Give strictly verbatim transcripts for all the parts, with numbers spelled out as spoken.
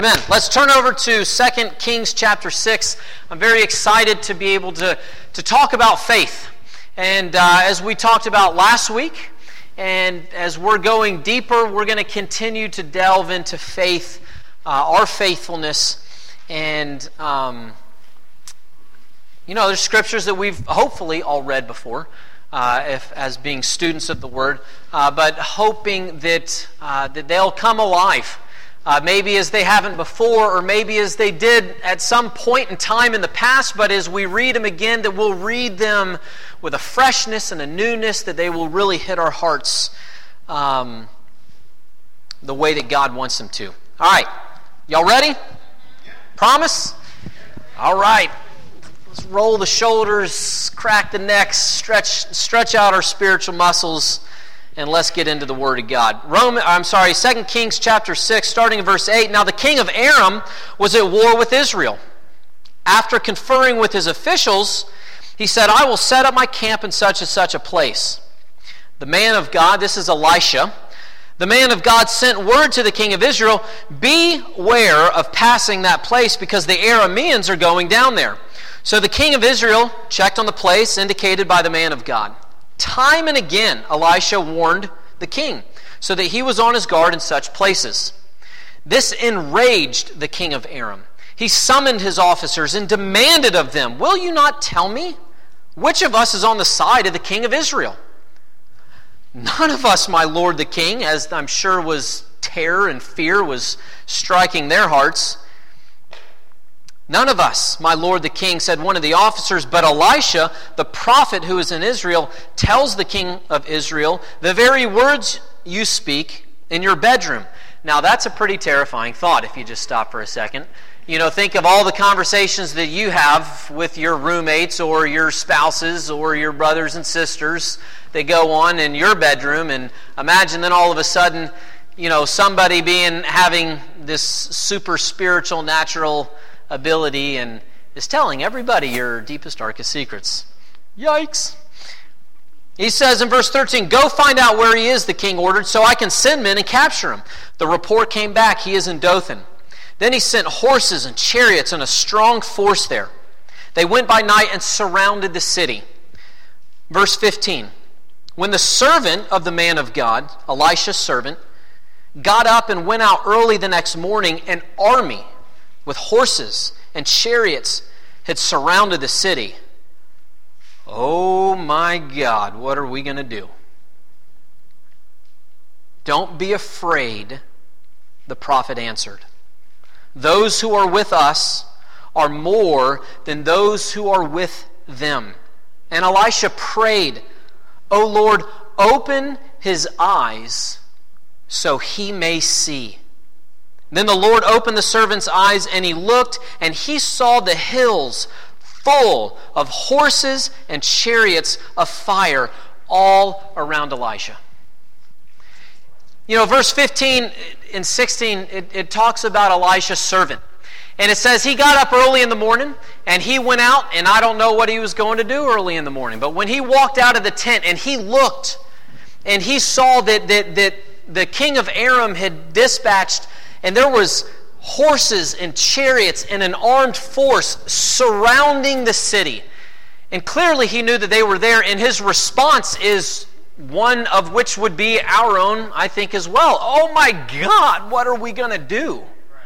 Amen. Let's turn over to Second Kings chapter six. I'm very excited to be able to, to talk about faith. And uh, as we talked about last week, and as we're going deeper, we're going to continue to delve into faith, uh, our faithfulness. And, um, you know, there's scriptures that we've hopefully all read before, uh, if, as being students of the Word, uh, but hoping that, uh, that they'll come alive. Uh, maybe as they haven't before, or maybe as they did at some point in time in the past, but as we read them again, that we'll read them with a freshness and a newness, that they will really hit our hearts um, the way that God wants them to. All right, y'all ready? Promise? All right, let's roll the shoulders, crack the necks, stretch, stretch out our spiritual muscles, and let's get into the Word of God. Roman, I'm sorry, Second Kings chapter six, starting in verse eight. Now the king of Aram was at war with Israel. After conferring with his officials, he said, I will set up my camp in such and such a place. The man of God, this is Elisha, the man of God sent word to the king of Israel, beware of passing that place because the Arameans are going down there. So the king of Israel checked on the place indicated by the man of God. Time and again, Elisha warned the king, so that he was on his guard in such places. This enraged the king of Aram. He summoned his officers and demanded of them, will you not tell me which of us is on the side of the king of Israel? None of us, my lord the king, as I'm sure was terror and fear was striking their hearts. None of us, my lord the king, said one of the officers, but Elisha, the prophet who is in Israel, tells the king of Israel the very words you speak in your bedroom. Now that's a pretty terrifying thought if you just stop for a second. You know, think of all the conversations that you have with your roommates or your spouses or your brothers and sisters that go on in your bedroom, and imagine then all of a sudden, you know, somebody being having this super spiritual, natural ability and is telling everybody your deepest, darkest secrets. Yikes. He says in verse thirteen, go find out where he is, the king ordered, so I can send men and capture him. The report came back, he is in Dothan. Then he sent horses and chariots and a strong force there. They went by night and surrounded the city. Verse fifteen, when the servant of the man of God, Elisha's servant, got up and went out early the next morning, an army with horses and chariots had surrounded the city. Oh my God, what are we going to do? Don't be afraid, the prophet answered. Those who are with us are more than those who are with them. And Elisha prayed, O Lord, open his eyes so he may see. Then the Lord opened the servant's eyes, and he looked, and he saw the hills full of horses and chariots of fire all around Elisha. You know, verse fifteen and sixteen, it, it talks about Elisha's servant. And it says he got up early in the morning, and he went out, and I don't know what he was going to do early in the morning. But when he walked out of the tent, and he looked, and he saw that, that, that the king of Aram had dispatched, and there was horses and chariots and an armed force surrounding the city. And clearly he knew that they were there, and his response is one of which would be our own, I think, as well. Oh my God, what are we going to do?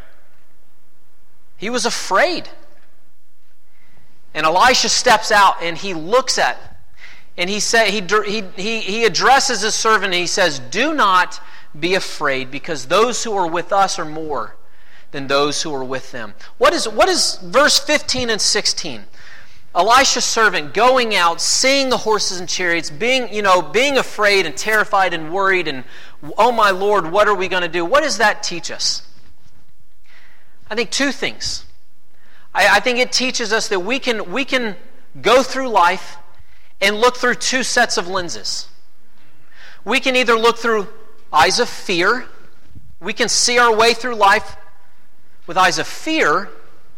He was afraid. And Elisha steps out and he looks at, and he say, he, he, he, he addresses his servant and he says, do not be afraid, because those who are with us are more than those who are with them. What is, what is verse fifteen and sixteen? Elisha's servant going out, seeing the horses and chariots, being, you know, being afraid and terrified and worried, and oh my Lord, what are we going to do? What does that teach us? I think two things. I, I think it teaches us that we can, we can go through life and look through two sets of lenses. We can either look through eyes of fear. We can see our way through life with eyes of fear,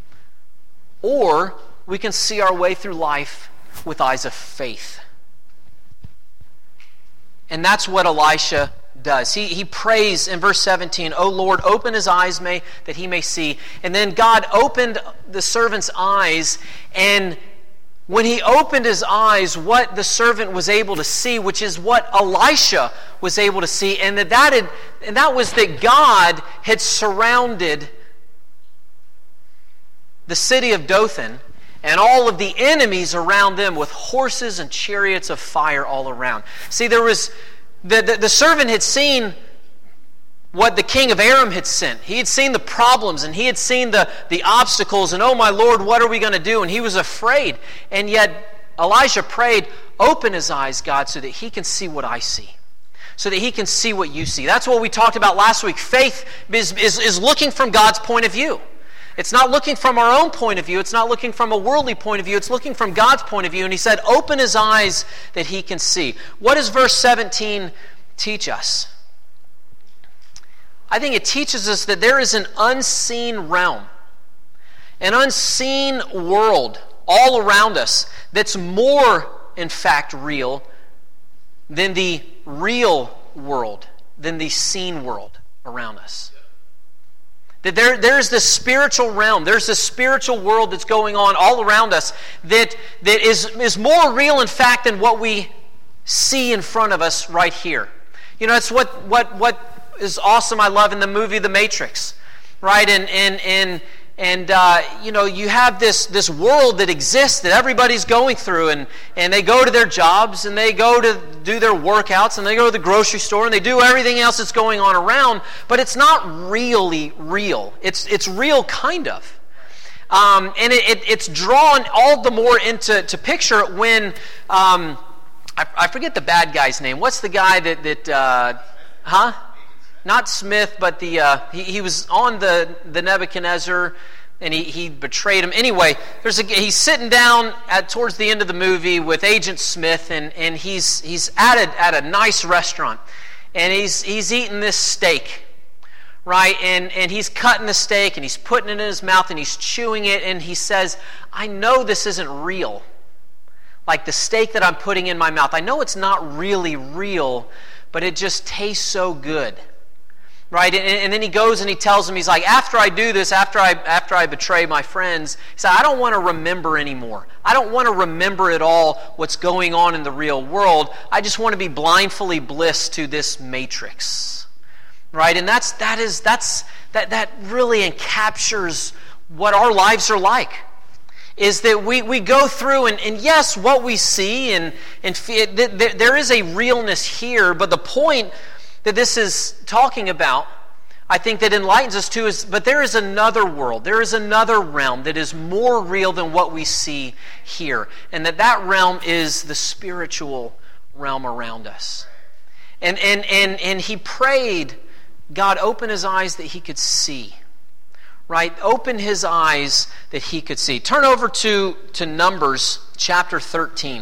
or we can see our way through life with eyes of faith. And that's what Elisha does. He, he prays in verse seventeen, "O Lord, open his eyes may that he may see." And then God opened the servant's eyes, and when he opened his eyes, what the servant was able to see, which is what Elisha was able to see, and that, that, had, and that was that God had surrounded the city of Dothan and all of the enemies around them with horses and chariots of fire all around. See, there was the, the, the servant had seen what the king of Aram had sent. He had seen the problems, and he had seen the, the obstacles, and oh my Lord, what are we going to do? And he was afraid. And yet Elijah prayed, "Open his eyes, God, so that he can see what I see, so that he can see what you see." That's what we talked about last week. Faith is, is, is looking from God's point of view. It's not looking from our own point of view. It's not looking from a worldly point of view. It's looking from God's point of view. And he said, "Open his eyes that he can see." What does verse seventeen teach us? I think it teaches us that there is an unseen realm, an unseen world all around us that's more, in fact, real than the real world, than the seen world around us. That there, there's this spiritual realm, there's this spiritual world that's going on all around us that, that is, is more real, in fact, than what we see in front of us right here. You know, it's what what what is awesome, I love in the movie The Matrix, right? And and and and uh, you know, you have this this world that exists that everybody's going through, and and they go to their jobs, and they go to do their workouts, and they go to the grocery store, and they do everything else that's going on around, but it's not really real. It's it's real, kind of. Um, and it, it, it's drawn all the more into to picture when um, I, I forget the bad guy's name. What's the guy that that uh, huh? Not Smith, but the uh, he, he was on the, the Nebuchadnezzar, and he, he betrayed him. Anyway, there's a, he's sitting down at towards the end of the movie with Agent Smith, and, and he's he's at a, at a nice restaurant, and he's he's eating this steak, right? And and he's cutting the steak, and he's putting it in his mouth, and he's chewing it, and he says, "I know this isn't real, like the steak that I'm putting in my mouth. I know it's not really real, but it just tastes so good." Right, and, and then he goes and he tells him, he's like, after I do this, after I after I betray my friends, he said, "I don't want to remember anymore. I don't want to remember at all what's going on in the real world. I just want to be blindly bliss to this matrix." Right, and that's that is that's that that really encaptures what our lives are like. Is that we, we go through, and, and yes, what we see, and and there is a realness here, but the point that this is talking about, I think that enlightens us too, is but there is another world, there is another realm that is more real than what we see here, and that that realm is the spiritual realm around us. And and and and he prayed, God, open his eyes that he could see. Right? Open his eyes that he could see. Turn over to, to Numbers chapter thirteen.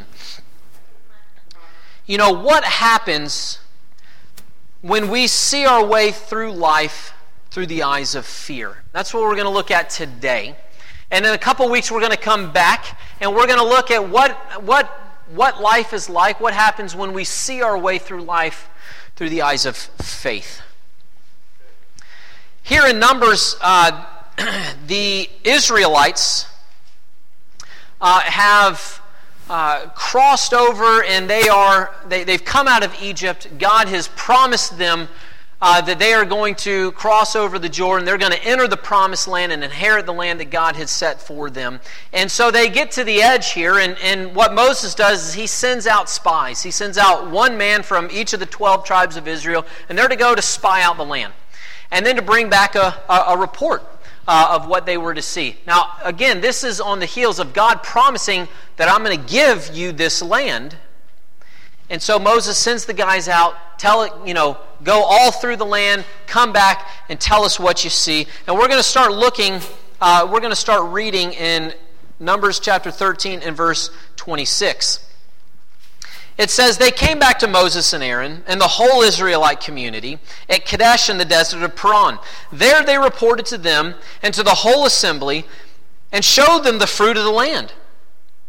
You know, what happens when we see our way through life through the eyes of fear? That's what we're going to look at today. And in a couple weeks we're going to come back and we're going to look at what what what life is like, what happens when we see our way through life through the eyes of faith. Here in Numbers, uh, the Israelites uh, have uh, crossed over, and they are they, they've come out of Egypt. God has promised them uh, that they are going to cross over the Jordan. They're going to enter the promised land and inherit the land that God had set for them. And so they get to the edge here, and, and what Moses does is he sends out spies. He sends out one man from each of the twelve tribes of Israel, and they're to go to spy out the land, and then to bring back a, a, a report Uh, of what they were to see. Now, again, this is on the heels of God promising that I'm going to give you this land. And so Moses sends the guys out, tell it, you know, go all through the land, come back and tell us what you see. And we're going to start looking, uh, we're going to start reading in Numbers chapter thirteen and verse twenty-six. It says, they came back to Moses and Aaron and the whole Israelite community at Kadesh in the desert of Paran. There they reported to them and to the whole assembly and showed them the fruit of the land.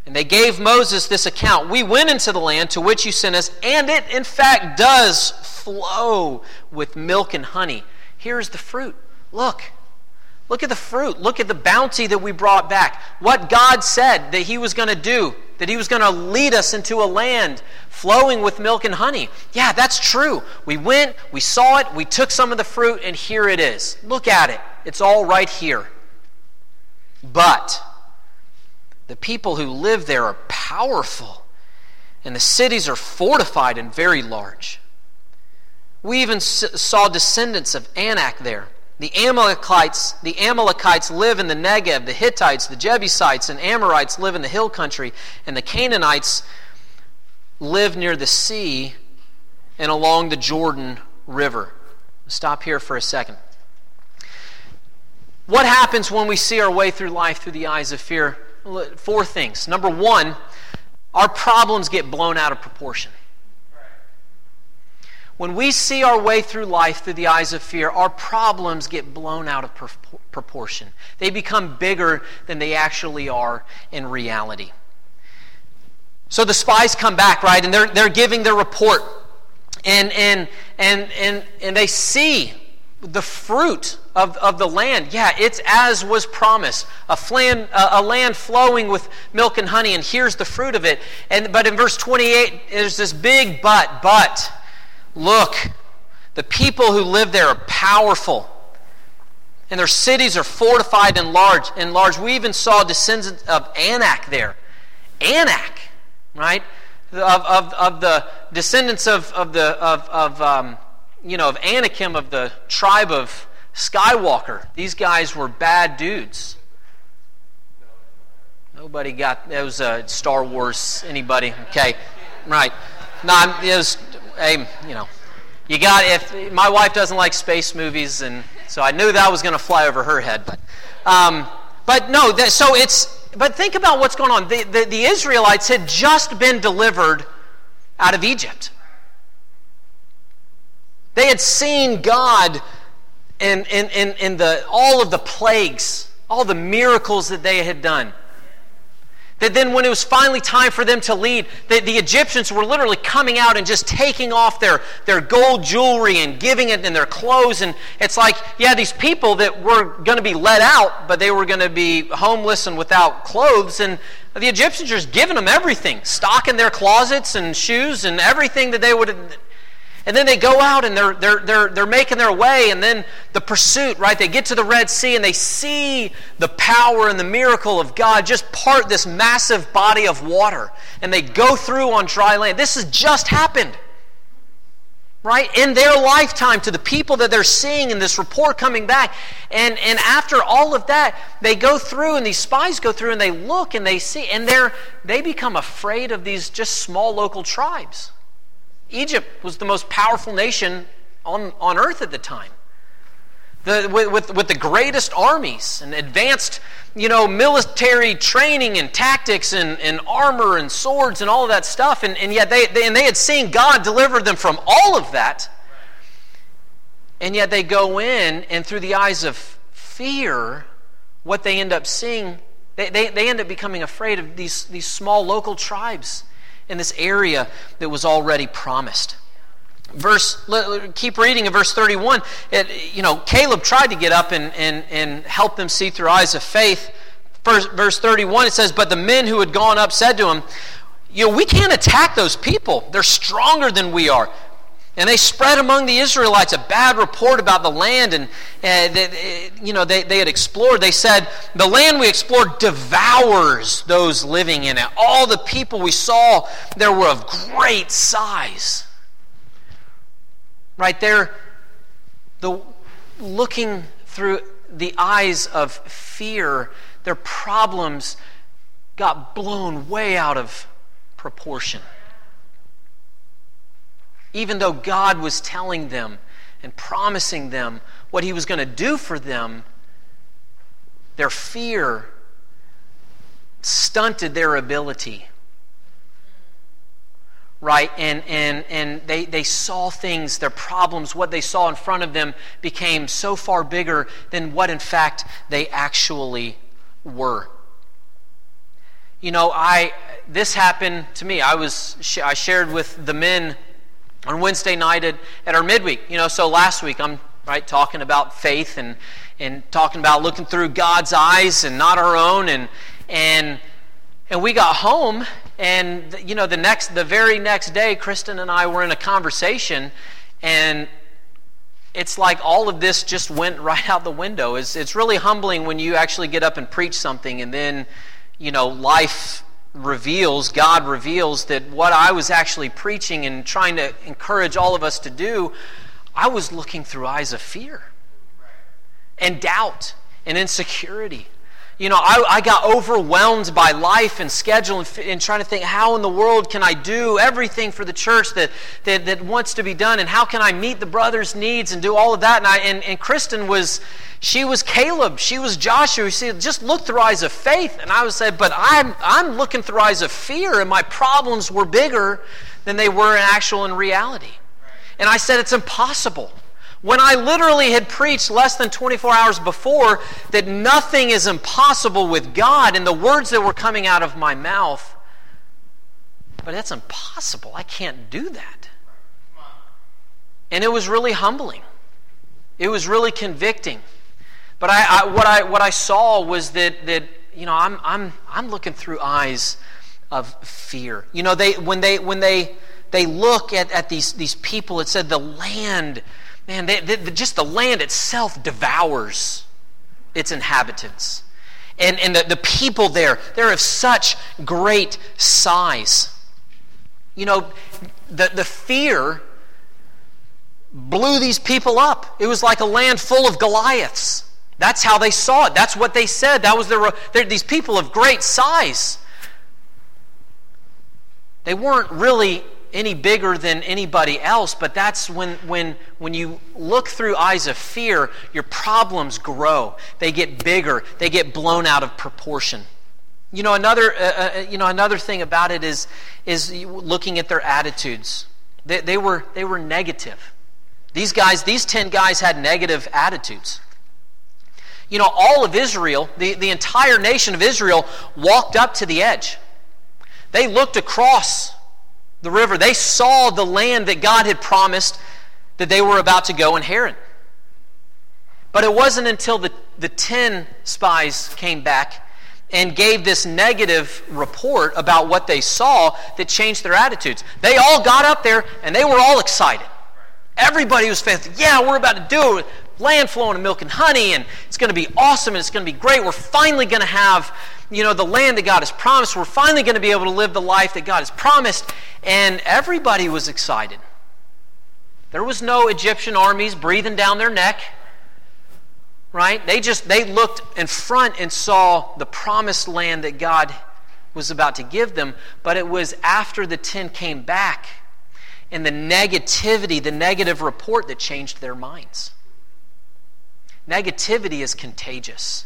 And they gave Moses this account. We went into the land to which you sent us, and it in fact does flow with milk and honey. Here's the fruit. Look. Look at the fruit. Look at the bounty that we brought back. What God said that He was going to do, that He was going to lead us into a land flowing with milk and honey. Yeah, that's true. We went, we saw it, we took some of the fruit, and here it is. Look at it. It's all right here. But the people who live there are powerful, and the cities are fortified and very large. We even saw descendants of Anak there. The Amalekites, the Amalekites live in the Negev, the Hittites, the Jebusites, and Amorites live in the hill country, and the Canaanites live near the sea and along the Jordan River. Stop here for a second. What happens when we see our way through life through the eyes of fear? Four things. Number one, our problems get blown out of proportion. When we see our way through life through the eyes of fear, our problems get blown out of proportion. They become bigger than they actually are in reality. So the spies come back, right, and they're they're giving their report, and and and and and they see the fruit of, of the land. Yeah, it's as was promised, a land a land flowing with milk and honey, and here's the fruit of it. And but in verse twenty-eight, there's this big but but. Look, the people who live there are powerful, and their cities are fortified and large. And large. We even saw descendants of Anak there. Anak, right? Of of, of the descendants of of the of of um, you know of Anakim, of the tribe of Skywalker. These guys were bad dudes. Nobody got that was uh, Star Wars. Anybody? Okay, right? No, it was. Hey, you know, you got if my wife doesn't like space movies, and so I knew that was going to fly over her head. But, um, but no. That, so it's. But think about what's going on. The, the the Israelites had just been delivered out of Egypt. They had seen God in in in, in the all of the plagues, all the miracles that they had done. That then when it was finally time for them to lead, the, the Egyptians were literally coming out and just taking off their, their gold jewelry and giving it in their clothes. And it's like, yeah, these people that were going to be let out, but they were going to be homeless and without clothes. And the Egyptians are just giving them everything, stocking their closets and shoes and everything that they would have. And then they go out and they're they're they're they're making their way, and then the pursuit, right? They get to the Red Sea and they see the power and the miracle of God just part this massive body of water, and they go through on dry land. This has just happened, right? In their lifetime, to the people that they're seeing in this report coming back. And and after all of that, they go through, and these spies go through and they look and they see, and they're they become afraid of these just small local tribes. Egypt was the most powerful nation on, on earth at the time. The, with, with, with the greatest armies and advanced, you know, military training and tactics and, and armor and swords and all of that stuff. And, and yet they, they and they had seen God deliver them from all of that. And yet they go in, and through the eyes of fear, what they end up seeing, they, they, they end up becoming afraid of these, these small local tribes in this area that was already promised. Verse, keep reading in verse thirty-one. It, you know, Caleb tried to get up and, and, and help them see through eyes of faith. First, verse thirty-one, it says, "But the men who had gone up said to him, you know, we can't attack those people. They're stronger than we are." And they spread among the Israelites a bad report about the land, and uh, they, you know they, they had explored. They said, "The land we explored devours those living in it. All the people we saw there were of great size." Right there, the looking through the eyes of fear, their problems got blown way out of proportion. Even though God was telling them and promising them what He was going to do for them, their fear stunted their ability. Right? And and and they, they saw things, their problems, what they saw in front of them became so far bigger than what in fact they actually were. You know, I this happened to me. I was I shared with the men on Wednesday night at, at our midweek. You know, so last week I'm right talking about faith and and talking about looking through God's eyes and not our own, and and and we got home, and you know the next the very next day, Kristen and I were in a conversation, and it's like all of this just went right out the window. It's it's really humbling when you actually get up and preach something, and then you know life reveals, God reveals that what I was actually preaching and trying to encourage all of us to do, I was looking through eyes of fear and doubt and insecurity. You know, I, I got overwhelmed by life and schedule and, and trying to think, how in the world can I do everything for the church that, that, that wants to be done, and how can I meet the brothers' needs and do all of that? And, I, and, and Kristen was, she was Caleb, she was Joshua. She said, just look through eyes of faith. And I would say, but I'm, I'm looking through eyes of fear, and my problems were bigger than they were in actual in reality. And I said, it's impossible. When I literally had preached less than twenty-four hours before that nothing is impossible with God, and the words that were coming out of my mouth, but that's impossible. I can't do that. And it was really humbling. It was really convicting. But I, I what I what I saw was that that you know I'm I'm I'm looking through eyes of fear. You know, they when they when they they look at, at these these people, it said the land. Man, they, they, just the land itself devours its inhabitants. And, and the, the people there, they're of such great size. You know, the, the fear blew these people up. It was like a land full of Goliaths. That's how they saw it. That's what they said. That was their, they're these people of great size. They weren't really any bigger than anybody else, but that's when when when you look through eyes of fear, your problems grow. They get bigger. They get blown out of proportion. You know, another uh, uh, you know another thing about it is is looking at their attitudes. They, they were they were negative. These guys, these ten guys had negative attitudes. You know, all of Israel, the, the entire nation of Israel walked up to the edge. They looked across the river. They saw the land that God had promised that they were about to go inherit. But it wasn't until the, the ten spies came back and gave this negative report about what they saw that changed their attitudes. They all got up there and they were all excited. Everybody was fantastic. Yeah, we're about to do it. Land flowing with milk and honey, and it's going to be awesome, and it's going to be great. We're finally going to have you know, the land that God has promised. We're finally going to be able to live the life that God has promised. And everybody was excited. There was no Egyptian armies breathing down their neck. Right? They just, they looked in front and saw the promised land that God was about to give them. But it was after the ten came back and the negativity, the negative report that changed their minds. Negativity is contagious.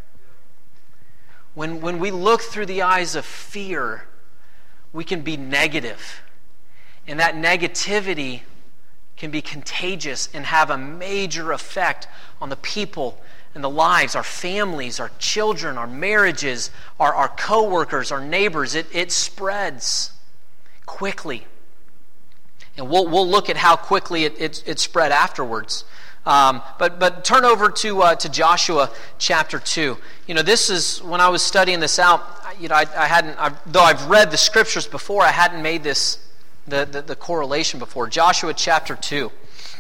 When, when we look through the eyes of fear, we can be negative. And that negativity can be contagious and have a major effect on the people and the lives, our families, our children, our marriages, our, our co-workers, our neighbors. It, it spreads quickly. And we'll, we'll look at how quickly it, it, it spread afterwards. Um, but but turn over to uh, to Joshua chapter two. You know, this is when I was studying this out. You know, I, I hadn't, I, though I've read the scriptures before, I hadn't made this the, the the correlation before. Joshua chapter two.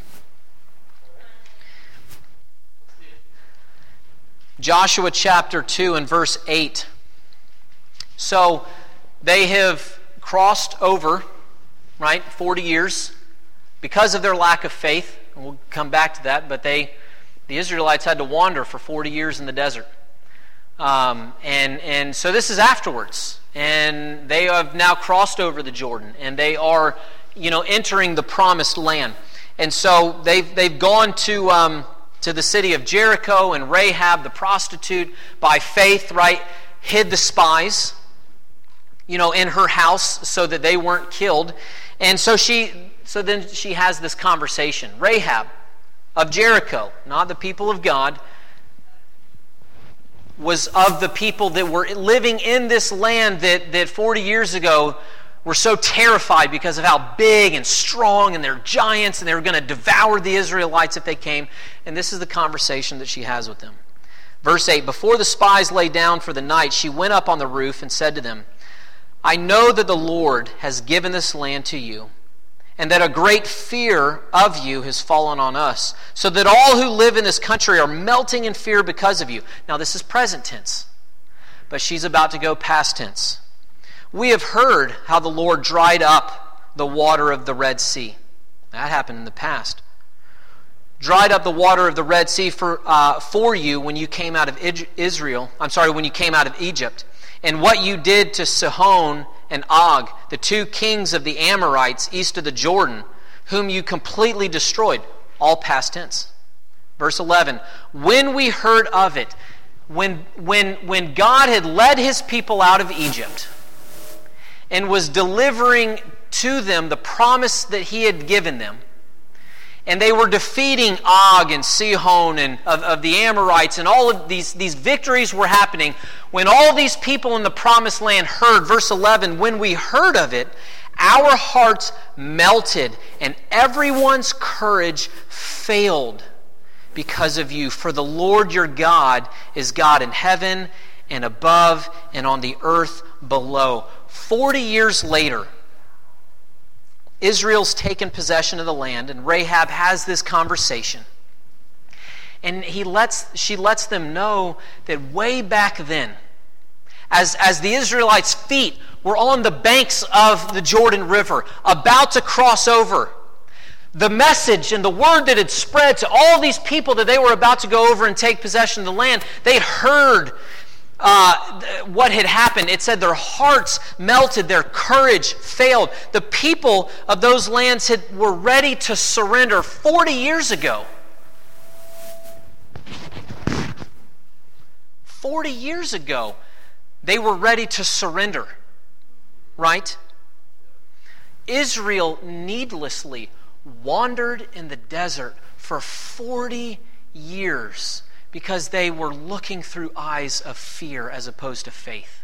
Joshua chapter two and verse eight. So they have crossed over, right? Forty years because of their lack of faith. And we'll come back to that, but they, the Israelites had to wander for forty years in the desert. Um, and, and so this is afterwards. And they have now crossed over the Jordan, and they are, you know, entering the promised land. And so they've, they've gone to, um, to the city of Jericho, and Rahab, the prostitute, by faith, right, hid the spies, you know, in her house so that they weren't killed. And so she... So then she has this conversation. Rahab of Jericho, not the people of God. was of the people that were living in this land that, that forty years ago were so terrified because of how big and strong, and they're giants, and they were going to devour the Israelites if they came. And this is the conversation that she has with them. Verse eight, before the spies lay down for the night, she went up on the roof and said to them, I know that the Lord has given this land to you, and that a great fear of you has fallen on us, so that all who live in this country are melting in fear because of you. Now this is present tense, but she's about to go past tense. We have heard how the Lord dried up the water of the Red Sea. That happened in the past. Dried up the water of the Red Sea for uh, for you when you came out of Israel. I'm sorry, when you came out of Egypt, and what you did to Sihon and Og, the two kings of the Amorites east of the Jordan, whom you completely destroyed. All past tense. Verse eleven. When we heard of it, when when when God had led His people out of Egypt, and was delivering to them the promise that He had given them, and they were defeating Og and Sihon and of, of the Amorites, and all of these, these victories were happening. When all these people in the promised land heard, verse eleven, when we heard of it, our hearts melted, and everyone's courage failed because of you. For the Lord your God is God in heaven and above and on the earth below. Forty years later, Israel's taken possession of the land, and Rahab has this conversation. And he lets, she lets them know that way back then, as, as the Israelites' feet were on the banks of the Jordan River, about to cross over, the message and the word that had spread to all these people that they were about to go over and take possession of the land, they had heard Uh, what had happened. It said their hearts melted, their courage failed. The people of those lands had, were ready to surrender forty years ago. forty years ago, they were ready to surrender, right? Israel needlessly wandered in the desert for forty years because they were looking through eyes of fear as opposed to faith.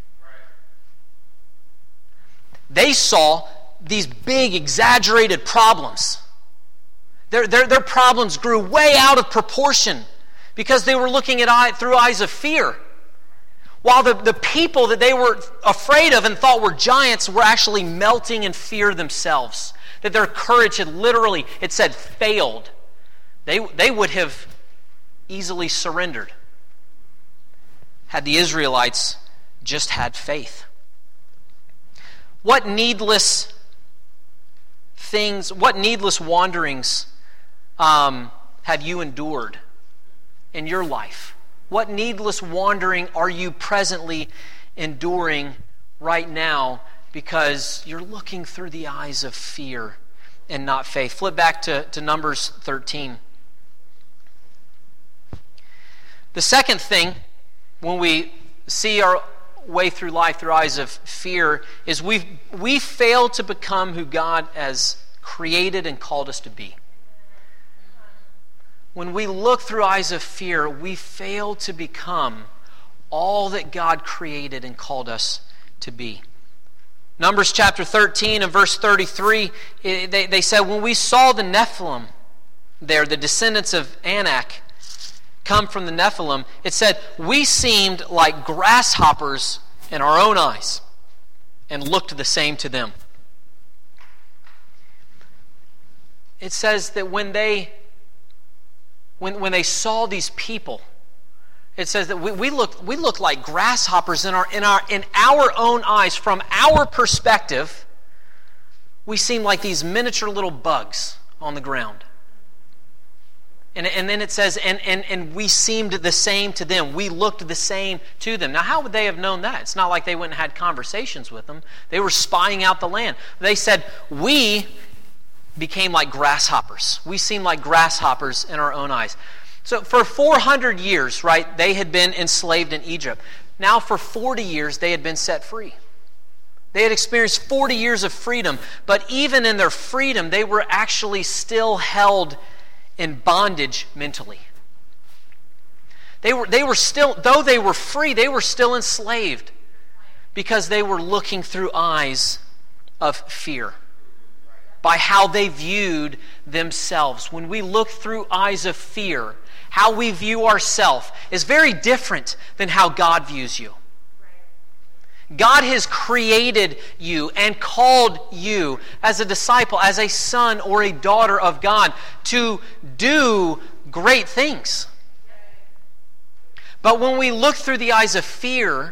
They saw these big, exaggerated problems. Their, their, their problems grew way out of proportion because they were looking at eye, through eyes of fear. While the, the people that they were afraid of and thought were giants were actually melting in fear themselves. That their courage had literally, it said, failed. They, they would have easily surrendered had the Israelites just had faith. What needless things, what needless wanderings um, have you endured in your life? What needless wandering are you presently enduring right now because you're looking through the eyes of fear and not faith? Flip back to, to Numbers thirteen. The second thing, when we see our way through life through eyes of fear, is we we fail to become who God has created and called us to be. When we look through eyes of fear, we fail to become all that God created and called us to be. Numbers chapter thirteen and verse thirty-three, they, they said, when we saw the Nephilim there, the descendants of Anak, come from the Nephilim, it said, we seemed like grasshoppers in our own eyes and looked the same to them. It says that when they when when they saw these people, it says that we, we looked we looked like grasshoppers in our in our in our own eyes. From our perspective, we seemed like these miniature little bugs on the ground. And, and then it says, and, and, and we seemed the same to them. We looked the same to them. Now, how would they have known that? It's not like they went and had conversations with them. They were spying out the land. They said, we became like grasshoppers. We seemed like grasshoppers in our own eyes. So for four hundred years, right, they had been enslaved in Egypt. Now for forty years, they had been set free. They had experienced forty years of freedom. But even in their freedom, they were actually still held in bondage mentally. They were, they were still, though they were free, they were still enslaved because they were looking through eyes of fear by how they viewed themselves. When we look through eyes of fear, how we view ourselves is very different than how God views you. God has created you and called you as a disciple, as a son or a daughter of God, to do great things. But when we look through the eyes of fear,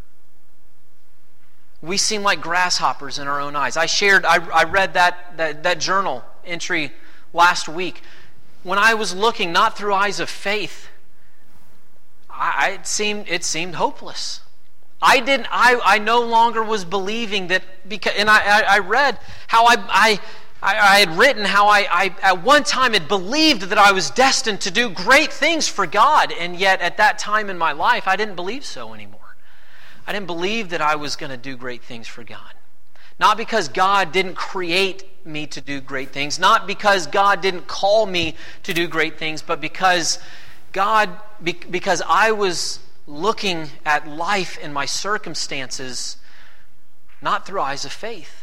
we seem like grasshoppers in our own eyes. I shared, I, I read that, that, that journal entry last week. When I was looking not through eyes of faith, I, it seemed it seemed hopeless. I didn't. I, I no longer was believing that because, and I, I, I read how I, I I had written how I, I at one time had believed that I was destined to do great things for God, and yet at that time in my life I didn't believe so anymore. I didn't believe that I was going to do great things for God. Not because God didn't create me to do great things, not because God didn't call me to do great things, but because God, because I was looking at life and my circumstances not through eyes of faith.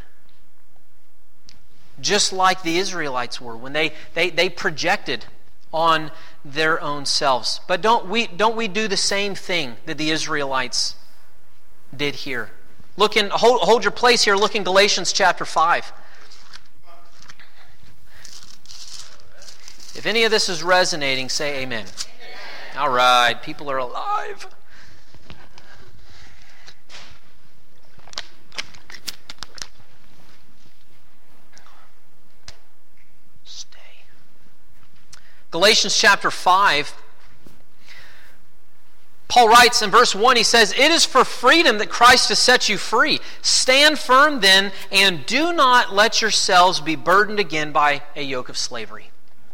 Just like the Israelites were when they, they, they projected on their own selves. But don't we, don't we do the same thing that the Israelites did here? Look in, hold, hold your place here. Look in Galatians chapter five. If any of this is resonating, say amen. Amen. All right, people are alive. Stay. Galatians chapter five. Paul writes in verse one, he says, "It is for freedom that Christ has set you free. Stand firm then, and do not let yourselves be burdened again by a yoke of slavery."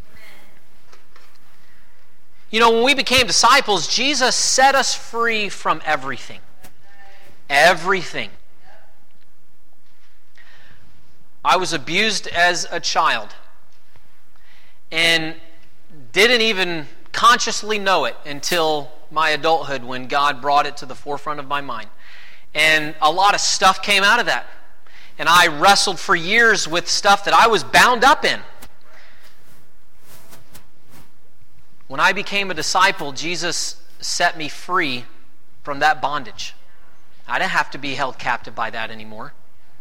You know, when we became disciples, Jesus set us free from everything. Everything. I was abused as a child and didn't even consciously know it until my adulthood when God brought it to the forefront of my mind. And a lot of stuff came out of that. And I wrestled for years with stuff that I was bound up in. When I became a disciple, Jesus set me free from that bondage. I didn't have to be held captive by that anymore.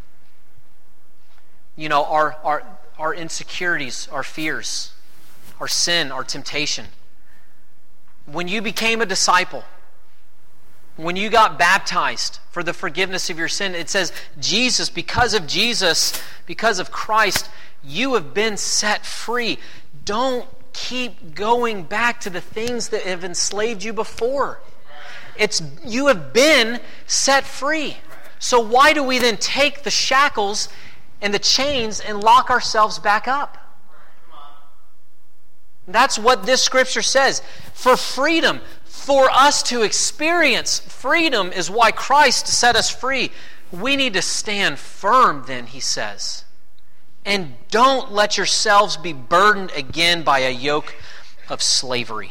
You know, our, our, our insecurities, our fears, our sin, our temptation. When you became a disciple, when you got baptized for the forgiveness of your sin, it says, Jesus, because of Jesus, because of Christ, you have been set free. Don't keep going back to the things that have enslaved you before. It's you have been set free. So why do we then take the shackles and the chains and lock ourselves back up? That's what this scripture says. For freedom, for us to experience freedom is why Christ set us free. We need to stand firm then, he says. And don't let yourselves be burdened again by a yoke of slavery.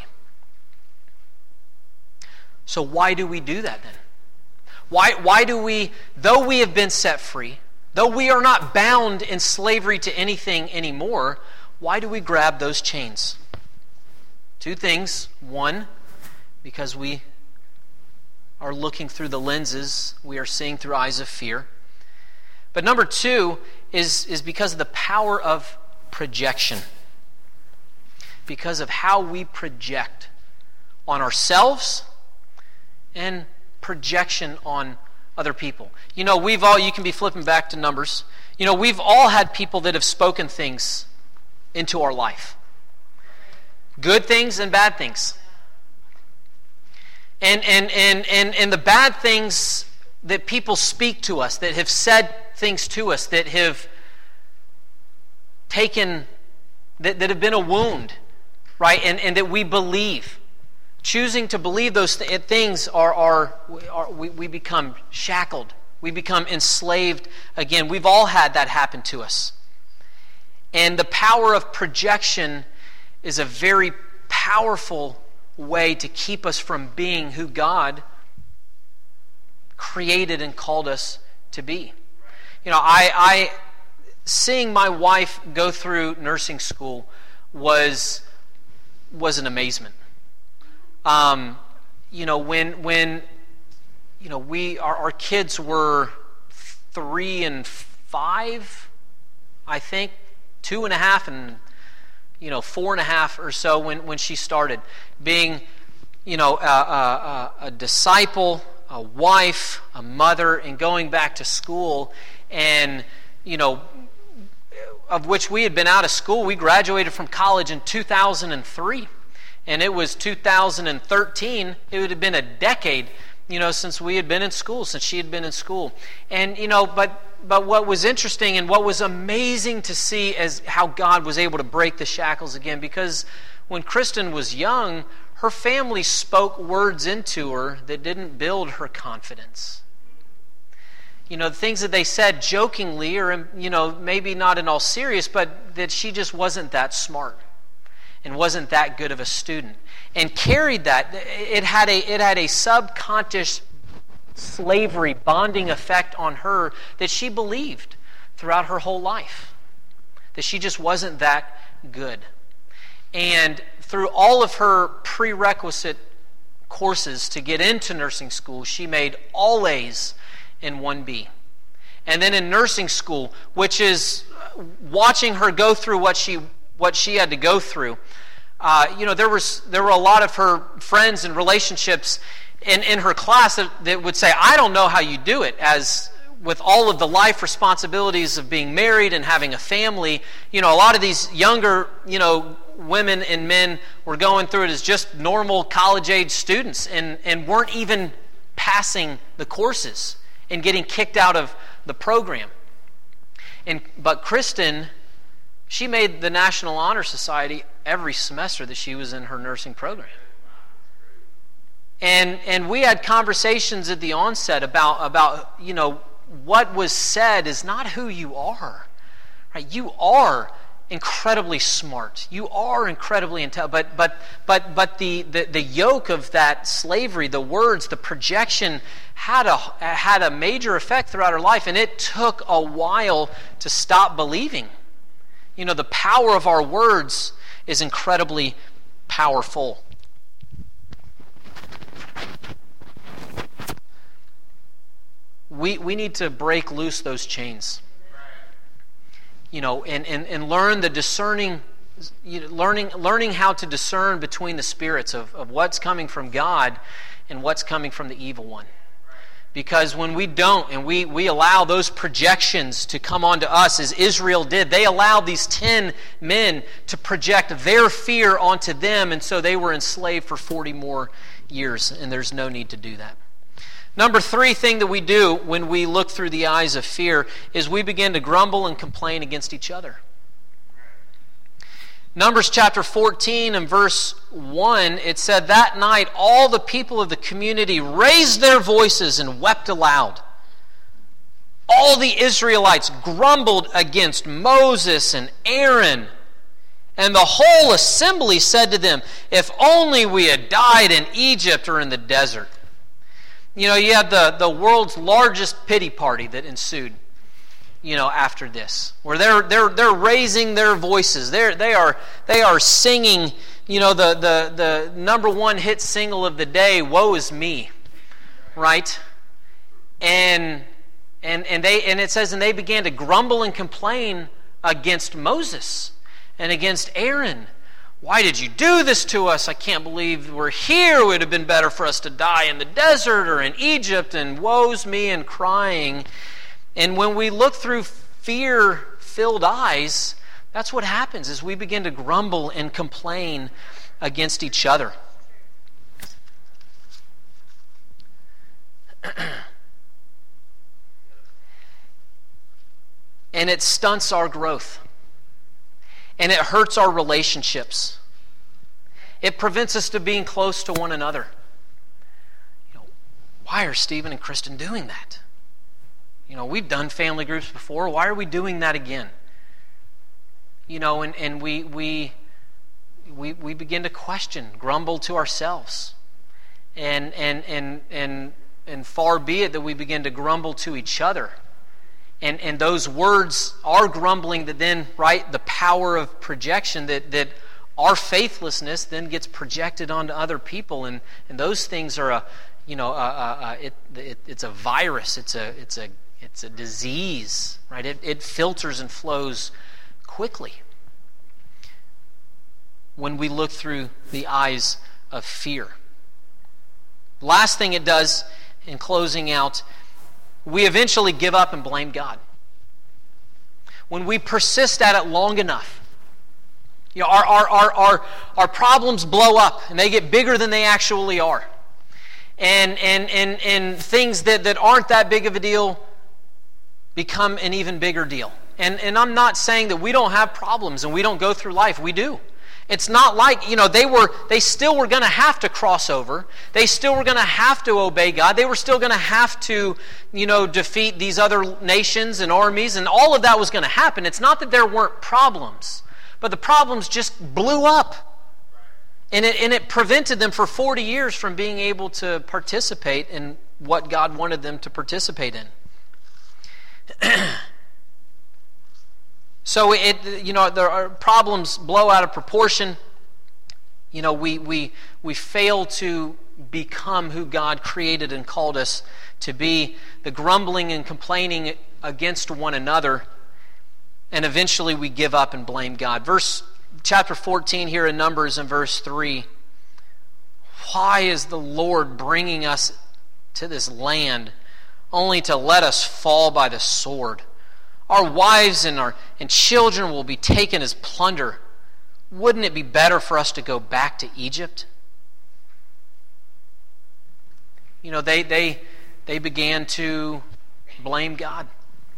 So why do we do that then? Why, why do we, though we have been set free, though we are not bound in slavery to anything anymore, why do we grab those chains? Two things. One, because we are looking through the lenses, we are seeing through eyes of fear. But number two is, is because of the power of projection. Because of how we project on ourselves and projection on other people. You know, we've all, you can be flipping back to Numbers. You know, we've all had people that have spoken things into our life. Good things and bad things. And and and and and the bad things that people speak to us, that have said things to us, that have taken, that, that have been a wound, right? And and that we believe. Choosing to believe those th- things are, are, are we, we become shackled. We become enslaved again. We've all had that happen to us. And the power of projection is a very powerful way to keep us from being who God created and called us to be. You know, I, I seeing my wife go through nursing school was was an amazement. Um, you know, when when you know we our, our kids were three and five, I think, two and a half and you know four and a half or so when when she started being, you know, a, a, a disciple, a wife, a mother, and going back to school, and you know, of which we had been out of school. We graduated from college in two thousand three, and it was two thousand thirteen. It would have been a decade, you know, since we had been in school, since she had been in school. And you know, but but what was interesting and what was amazing to see is how God was able to break the shackles again. Because when Kristen was young, her family spoke words into her that didn't build her confidence. You know, the things that they said jokingly, or, you know, maybe not in all serious, but that she just wasn't that smart and wasn't that good of a student. And carried that. It had a, it had a subconscious slavery, bonding effect on her that she believed throughout her whole life. That she just wasn't that good. And through all of her prerequisite courses to get into nursing school, she made all A's in one B. And then in nursing school, which is watching her go through what she what she had to go through, uh, you know, there was there were a lot of her friends and relationships in, in her class that, that would say, I don't know how you do it, as with all of the life responsibilities of being married and having a family. You know, a lot of these younger, you know, women and men were going through it as just normal college-age students and, and weren't even passing the courses and getting kicked out of the program. And but Kristen, she made the National Honor Society every semester that she was in her nursing program. And and we had conversations at the onset about about you know what was said is not who you are. Right? You are incredibly smart. You are incredibly intelligent. But but but but the, the, the yoke of that slavery, the words, the projection had a had a major effect throughout her life, and it took a while to stop believing. You know, the power of our words is incredibly powerful. We we need to break loose those chains. You know, and, and, and learn the discerning, you know, learning learning how to discern between the spirits of, of what's coming from God and what's coming from the evil one. Because when we don't, and we, we allow those projections to come onto us, as Israel did, they allowed these ten men to project their fear onto them, and so they were enslaved for forty more years, and there's no need to do that. Number three thing that we do when we look through the eyes of fear is we begin to grumble and complain against each other. Numbers chapter fourteen and verse one, it said, that night all the people of the community raised their voices and wept aloud. All the Israelites grumbled against Moses and Aaron. And the whole assembly said to them, if only we had died in Egypt or in the desert. You know, you had the, the world's largest pity party that ensued, you know, after this, where they're they're they're raising their voices. They're they are they are singing, you know, the the the number one hit single of the day, "Woe is me," right? And and and they and it says, and they began to grumble and complain against Moses and against Aaron. Why did you do this to us? I can't believe we're here. It would have been better for us to die in the desert or in Egypt, and woe's me, and crying. And when we look through fear-filled eyes, that's what happens, is we begin to grumble and complain against each other. And it stunts our growth. And it hurts our relationships. It prevents us to being close to one another. You know, why are Stephen and Kristen doing that? You know, we've done family groups before. Why are we doing that again? You know, and, and we we we, we begin to question, grumble to ourselves. And, and, and, and, and far be it that we begin to grumble to each other. And, and those words are grumbling that then, right, the power of projection, that, that our faithlessness then gets projected onto other people. And, and those things are a, you know, a, a, a, it, it, it's a virus. It's a, it's a, it's a disease, right? It, it filters and flows quickly when we look through the eyes of fear. Last thing it does in closing out, we eventually give up and blame God. When we persist at it long enough, you know, our, our, our, our, our problems blow up and they get bigger than they actually are. And, and, and, and things that, that aren't that big of a deal become an even bigger deal. And, and I'm not saying that we don't have problems and we don't go through life. We do. It's not like, you know, they were they still were going to have to cross over. They still were going to have to obey God. They were still going to have to, you know, defeat these other nations and armies, and all of that was going to happen. It's not that there weren't problems, but the problems just blew up. And it, and it prevented them for forty years from being able to participate in what God wanted them to participate in. So it, you know, there are problems blow out of proportion. You know, we we we fail to become who God created and called us to be. The grumbling and complaining against one another, and eventually we give up and blame God. Verse chapter fourteen here in Numbers in verse three. Why is the Lord bringing us to this land only to let us fall by the sword? Our wives and our and children will be taken as plunder. Wouldn't it be better for us to go back to Egypt? You know, they they they began to blame God.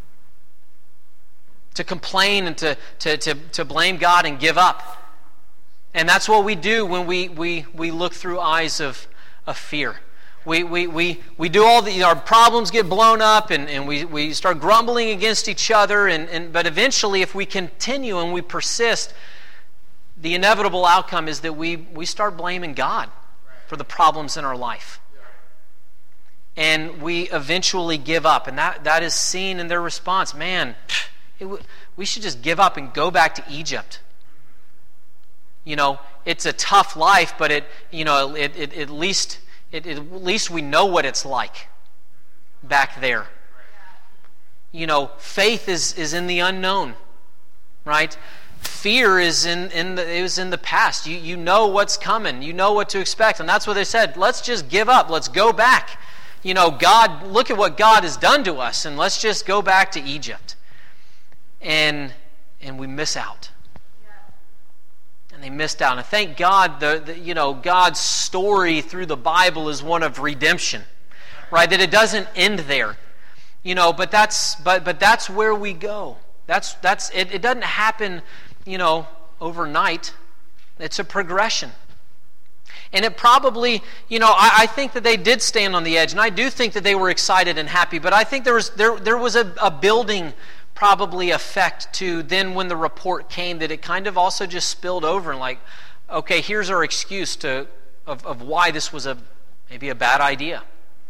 To complain and to, to, to, to blame God and give up. And that's what we do when we, we, we look through eyes of, of fear. We we we we do all the our problems get blown up and, and we, we start grumbling against each other and, and but eventually if we continue and we persist, the inevitable outcome is that we, we start blaming God for the problems in our life. And we eventually give up, and that, that is seen in their response. Man, it, we should just give up and go back to Egypt. You know, it's a tough life, but it you know it, it at least It, it, at least we know what it's like back there. You know, faith is, is in the unknown, right? Fear is in, in the is in the past. You you know what's coming. You know what to expect. And that's what they said. Let's just give up. Let's go back. You know, God, look at what God has done to us, and let's just go back to Egypt. And and we miss out. And they missed out. And thank God, the, the you know God's story through the Bible is one of redemption, right? That it doesn't end there, you know. But that's but but that's where we go. That's that's it. It doesn't happen, you know, overnight. It's a progression, and it probably, you know, I, I think that they did stand on the edge, and I do think that they were excited and happy. But I think there was there there was a, a building. Probably effect to then when the report came that it kind of also just spilled over and like, okay, here's our excuse to of, of why this was a maybe a bad idea.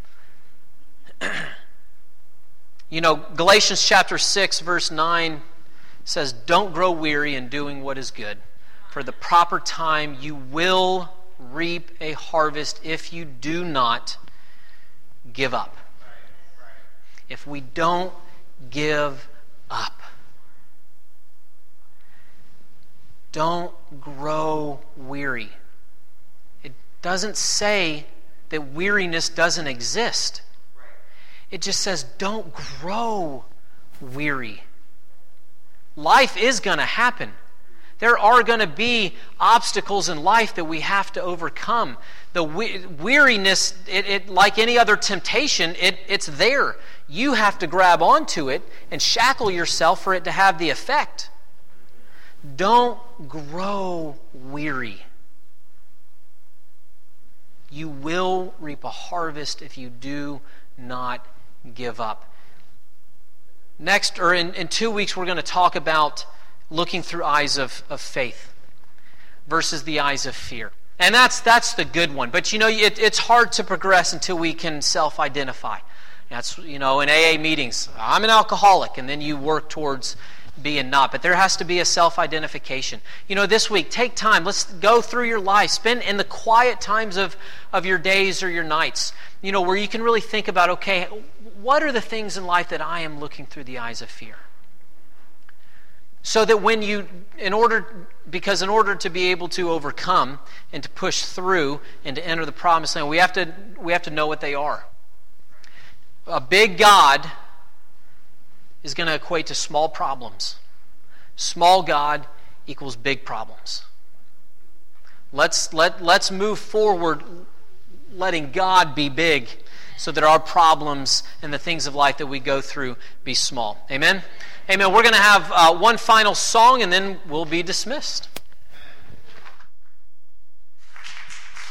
You know, Galatians chapter six verse nine says, "Don't grow weary in doing what is good. For the proper time you will reap a harvest if you do not give up." If we don't give up. Don't grow weary. It doesn't say that weariness doesn't exist. It just says don't grow weary. Life is going to happen. There are going to be obstacles in life that we have to overcome. The we- weariness, it, it, like any other temptation, it, it's there. You have to grab onto it and shackle yourself for it to have the effect. Don't grow weary. You will reap a harvest if you do not give up. Next, or in, in two weeks, we're going to talk about looking through eyes of, of faith. versus the eyes of fear. And that's that's the good one. But you know, it, it's hard to progress until we can self-identify. That's, you know, in A A meetings, I'm an alcoholic, and then you work towards being not. But there has to be a self-identification. You know, this week, take time. Let's go through your life. Spend in the quiet times of, of your days or your nights, you know, where you can really think about, okay, what are the things in life that I am looking through the eyes of fear? So that when you, in order, because in order to be able to overcome and to push through and to enter the promised land, we have to, we have to know what they are. A big God is going to equate to small problems. Small God equals big problems. Let's let let's move forward, letting God be big, so that our problems and the things of life that we go through be small. Amen? Amen. We're going to have uh, one final song, and then we'll be dismissed.